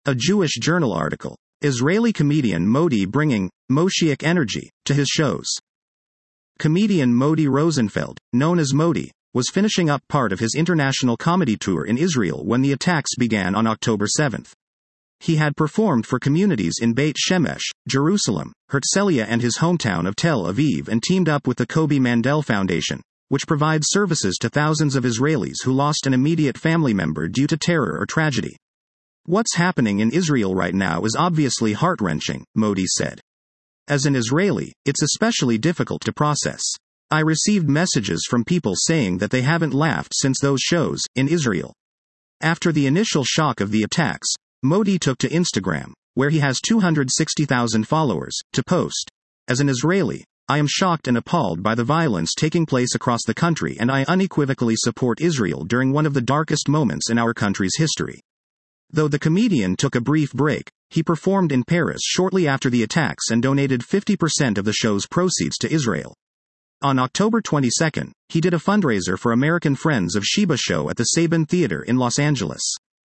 A Jewish Journal article. Israeli comedian Modi bringing Moshiach energy to his shows. Comedian Modi Rosenfeld, known as Modi, was finishing up part of his international comedy tour in Israel when the attacks began on October 7. He had performed for communities in Beit Shemesh, Jerusalem, Herzliya and his hometown of Tel Aviv, and teamed up with the Kobi Mandel Foundation, which provides services to thousands of Israelis who lost an immediate family member due to terror or tragedy. "What's happening in Israel right now is obviously heart-wrenching," Modi said. "As an Israeli, it's especially difficult to process. I received messages from people saying that they haven't laughed since those shows in Israel." After the initial shock of the attacks, Modi took to Instagram, where he has 260,000 followers, to post, "As an Israeli, I am shocked and appalled by the violence taking place across the country, and I unequivocally support Israel during one of the darkest moments in our country's history." Though the comedian took a brief break, he performed in Paris shortly after the attacks and donated 50% of the show's proceeds to Israel. On October 22, he did a fundraiser for American Friends of Sheba show at the Saban Theater in Los Angeles.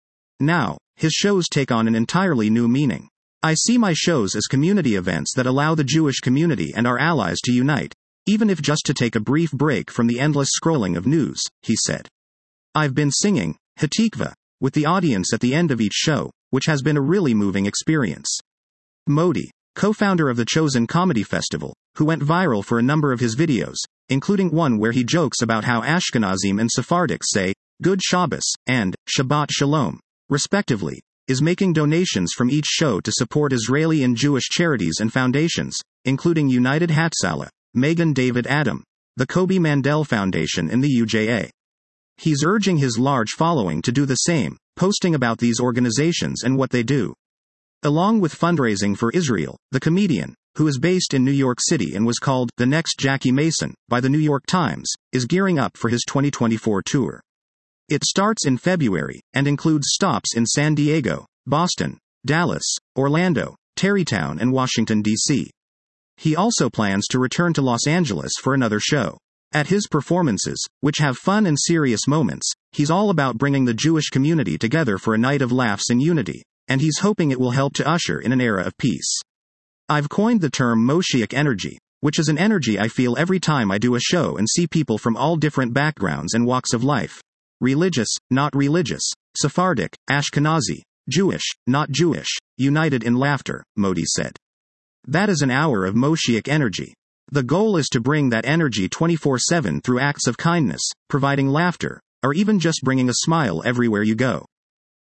Now, his shows take on an entirely new meaning. "I see my shows as community events that allow the Jewish community and our allies to unite, even if just to take a brief break from the endless scrolling of news," he said. "I've been singing Hatikva with the audience at the end of each show, which has been a really moving experience." Modi, co-founder of the Chosen Comedy Festival, who went viral for a number of his videos, including one where he jokes about how Ashkenazim and Sephardics say, "Good Shabbos," and Shabbat Shalom, respectively, is making donations from each show to support Israeli and Jewish charities and foundations, including United Hatzalah, Magen David Adom, the Kobi Mandel Foundation and the UJA. He's urging his large following to do the same, posting about these organizations and what they do. Along with fundraising for Israel, the comedian, who is based in New York City and was called the next Jackie Mason by the New York Times, is gearing up for his 2024 tour. It starts in February, and includes stops in San Diego, Boston, Dallas, Orlando, Tarrytown and Washington, D.C. He also plans to return to Los Angeles for another show. At his performances, which have fun and serious moments, he's all about bringing the Jewish community together for a night of laughs and unity, and he's hoping it will help to usher in an era of peace. "I've coined the term Moshiach energy, which is an energy I feel every time I do a show and see people from all different backgrounds and walks of life. Religious, not religious, Sephardic, Ashkenazi, Jewish, not Jewish, united in laughter," Modi said. "That is an hour of Moshiach energy. The goal is to bring that energy 24/7 through acts of kindness, providing laughter, or even just bringing a smile everywhere you go."